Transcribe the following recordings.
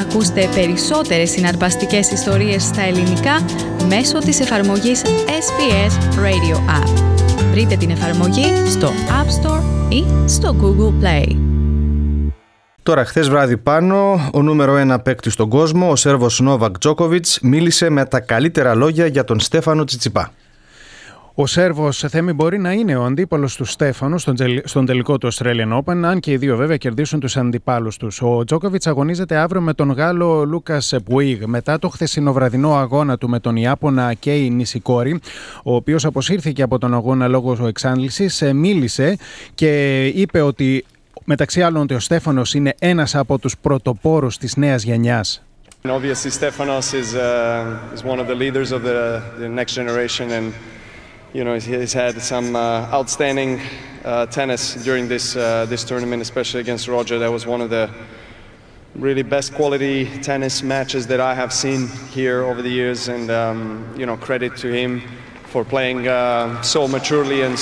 Ακούστε περισσότερες συναρπαστικές ιστορίες στα ελληνικά μέσω της εφαρμογής SBS Radio App. Βρείτε την εφαρμογή στο App Store ή στο Google Play. Τώρα, χθες βράδυ πάνω, ο νούμερο 1 παίκτης στον κόσμο, ο Σέρβος Νόβακ Τζόκοβιτς, μίλησε με τα καλύτερα λόγια για τον Στέφανο Τσιτσιπά. Ο Σέρβος, Θέμη, μπορεί να είναι ο αντίπαλος του Στέφανου στον τελικό του Australian Open, αν και οι δύο βέβαια κερδίσουν τους αντιπάλους τους. Ο Τζόκοβιτς αγωνίζεται αύριο με τον Γάλλο Λούκας Πουίγ μετά το χθεσινοβραδινό αγώνα του με τον Ιάπωνα Κέι Νισικόρι, ο οποίος αποσύρθηκε από τον αγώνα λόγω εξάντλησης. Μίλησε και είπε ότι μεταξύ άλλων ότι ο Στέφανος είναι ένας από τους πρωτοπόρους της νέας γενιάς. Obviously, Stefanos is one of the leaders of the next generation, and you know he's had some outstanding tennis during this tournament, especially against Roger. That was one of the really best quality tennis matches that I have seen here over the years, and you know, credit to him for playing so maturely and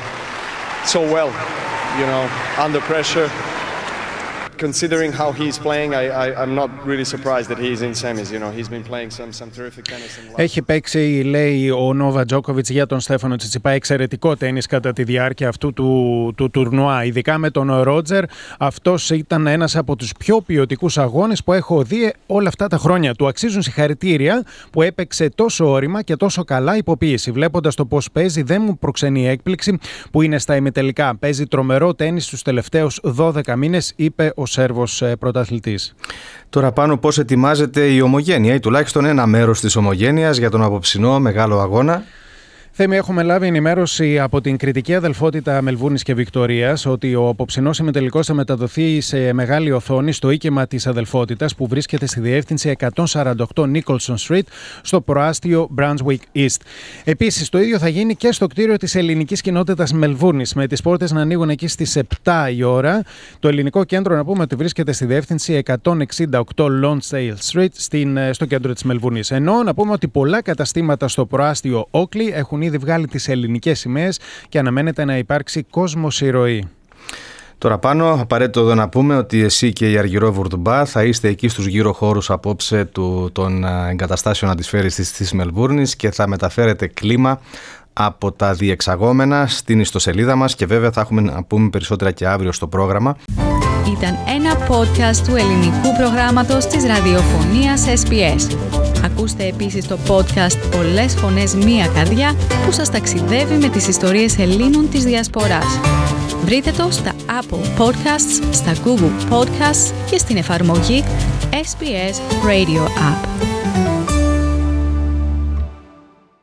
so well. You know, under pressure. Considering how he's playing, I'm not really surprised that he's in semis. You know, he's been playing some terrific tennis. Έχει παίξει, λέει, ο Νόβα Τζόκοβιτς για τον Στέφανο Τσιτσιπά εξαιρετικό τένις κατά τη διάρκεια αυτού του τουρνουά. Ειδικά με τον Ρότζερ, αυτός ήταν ένας από τους πιο ποιοτικούς αγώνες που έχω δει όλα αυτά τα χρόνια. Του αξίζουν συγχαρητήρια που έπαιξε τόσο όρημα και τόσο καλά υποποίηση. Βλέποντας το πώς παίζει, δεν μου προξενεί έκπληξη που είναι στα ημιτελικά. Παίζει τρομερό τένις τους τελευταίους 12 μήνες, είπε ο Σέρβος πρωταθλητής. Τώρα πάνω πώς ετοιμάζεται η ομογένεια ή τουλάχιστον ένα μέρος της ομογένειας για τον απόψινό μεγάλο αγώνα. Θέμη, έχουμε λάβει ενημέρωση από την κριτική αδελφότητα Μελβούρνης και Βικτορίας ότι ο απόψινός ημιτελικός θα μεταδοθεί σε μεγάλη οθόνη στο οίκεμα της αδελφότητας που βρίσκεται στη διεύθυνση 148 Nicholson Street στο προάστιο Brunswick East. Επίσης, το ίδιο θα γίνει και στο κτίριο της ελληνικής κοινότητας Μελβούρνης, με τις πόρτες να ανοίγουν εκεί στις 7 η ώρα. Το ελληνικό κέντρο, να πούμε, ότι βρίσκεται στη διεύθυνση 168 Lonsdale Street στο κέντρο της Μελβούρνης. Ενώ να πούμε ότι πολλά καταστήματα στο προάστιο Oakley έχουν ήδη βγάλει τις ελληνικές σημαίες και αναμένεται να υπάρξει κόσμος ηρωή. Τώρα πάνω, απαραίτητο εδώ να πούμε ότι εσύ και η Αργυρό Βουρτουμπά θα είστε εκεί στους γύρω χώρους απόψε των εγκαταστάσεων αντισφαίρησης της Μελβούρνης και θα μεταφέρετε κλίμα από τα διεξαγόμενα στην ιστοσελίδα μας και βέβαια θα έχουμε να πούμε περισσότερα και αύριο στο πρόγραμμα. Ήταν ένα podcast του ελληνικού προγράμματος της ραδιοφωνίας SBS. Ακούστε επίσης το podcast «Πολλές φωνές, μία καρδιά» που σας ταξιδεύει με τις ιστορίες Ελλήνων της Διασποράς. Βρείτε το στα Apple Podcasts, στα Google Podcasts και στην εφαρμογή SBS Radio App.